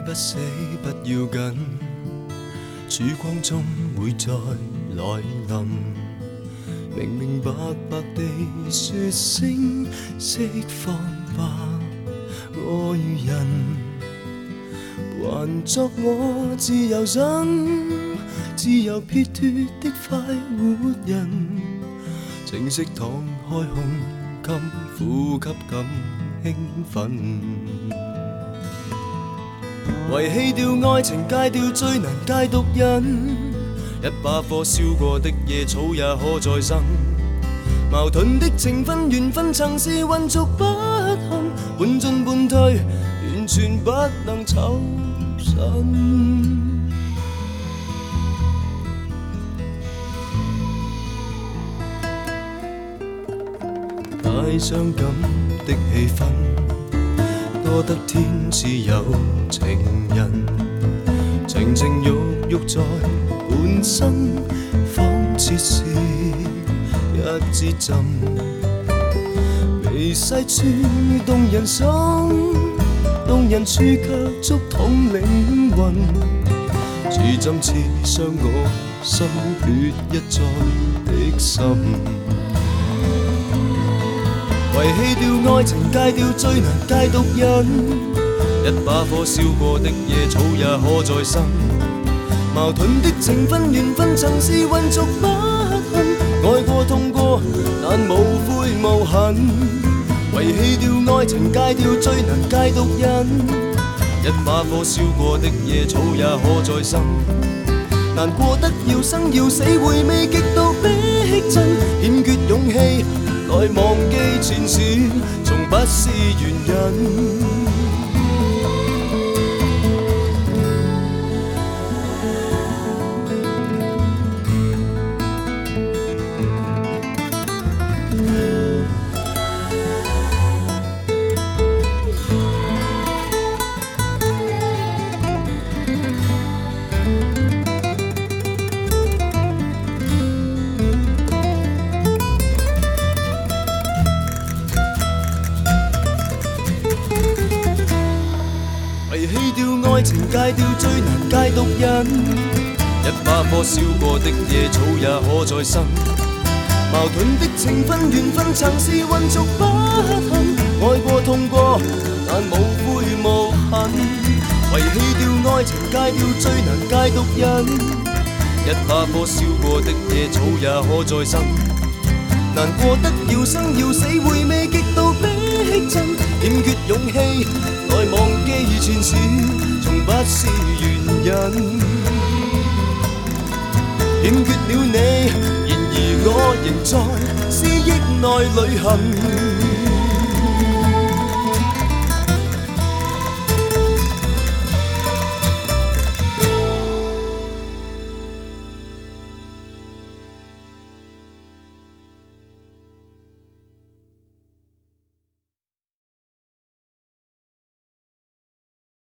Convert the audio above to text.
不死不要紧，曙光中会再来临。明明白白地说声释放吧，爱人，还作我自由身，自由撇脱的快活人。情色敞开胸襟，呼吸感兴奋。遗弃掉爱情，戒掉最难戒毒瘾。一把火烧过的野草也可再生。矛盾的情分缘分曾是混浊不堪，半进半退，完全不能抽身。太伤感的气氛，多得天似有情人，情情郁郁在半生，仿似是一支针，微细处动人心，动人处却触痛灵魂，似针刺伤我心血一再的心。遗弃掉爱情，戒掉最难戒毒瘾。一把火烧过的野草也可再生。矛盾的情分缘分曾是混浊不堪，爱过痛过，但无悔无恨。遗弃掉爱情，戒掉最难戒毒瘾。一把火烧过的野草也可再生。难过得要生要死，回味极度逼真，欠缺勇气来忘记前事，从不是原因。遗弃掉爱情，戒掉最难戒毒瘾。一把火烧过的野草也可再生。矛盾的情分缘分曾是混浊不堪，爱过痛过，但无悔无恨。遗弃掉爱情，戒掉最难戒毒瘾。一把火烧过的野草也可再生。难过得要生要死，回味极度逼真，欠缺勇气来忘记前事，从不是原因。欠缺了你，然而我仍在思忆内旅行。